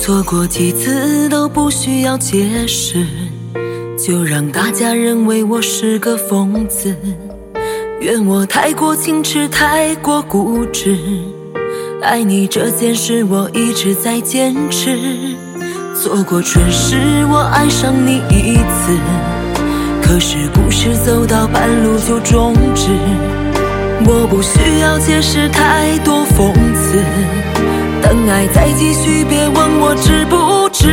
错过几次都不需要解释，就让大家认为我是个疯子。怨我太过矜持，太过固执，爱你这件事我一直在坚持。做过蠢事，我爱上你一次，可是故事走到半路就终止。我不需要解释太多讽刺，等爱再继续，别问我知不知。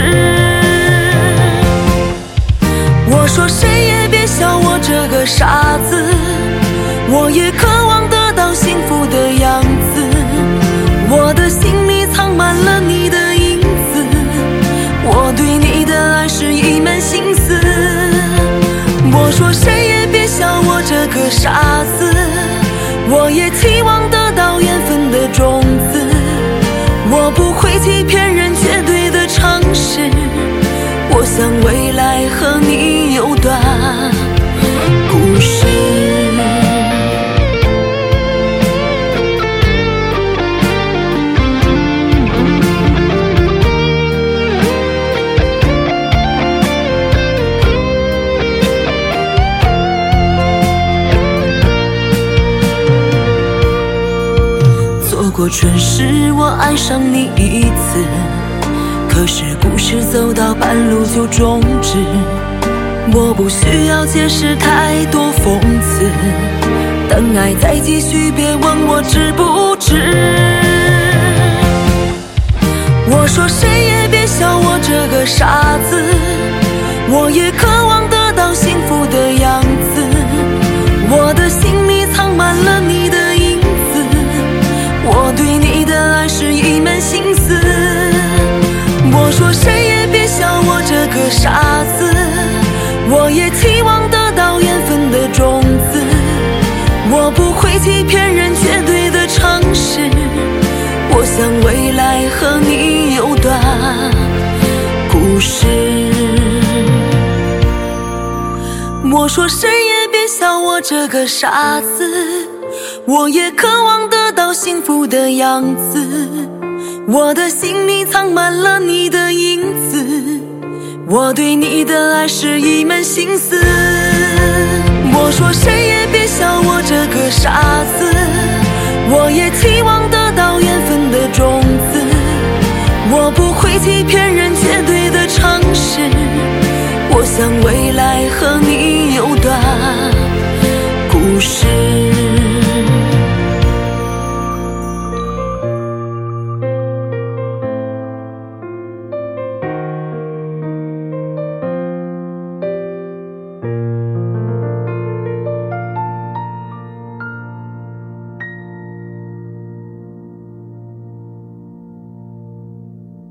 我说谁也别笑我这个傻子，我也渴望得到幸福的样子。我的心里藏满了你的影子，我对你的爱是一门心思。我说谁也别笑我这个傻子，我也期望得到缘分的种子。我不会欺骗人，绝对的诚实。我想未来和你有段故事。做过蠢事，我爱上你一次，可是故事走到半路就终止。我不需要解释太多讽刺，等爱再继续，别问我知不知。我说谁也别笑我这个傻子，我也渴望得到幸福的样子。我的心里藏满了你的影子，我对你的爱是一门心思。我说谁也别笑我这个傻子，我也期望得到缘分的种子。我不会欺骗人，绝对的诚实。我想未来和你有段故事。我说谁也别笑我这个傻子，我也渴望得到幸福的样子。我的心里藏满了你的影子，我对你的爱是一门心思。我说谁也别笑我这个傻子，我也期望得到缘分的种子。我不会欺骗人，绝对的诚实。我想未来和你有段故事。